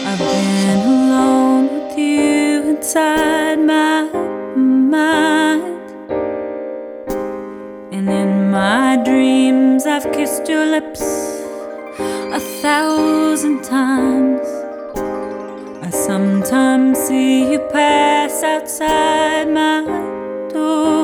I've been alone with you inside my mind, and in my dreams I've kissed your lips 1,000 times. I sometimes see you pass outside my door.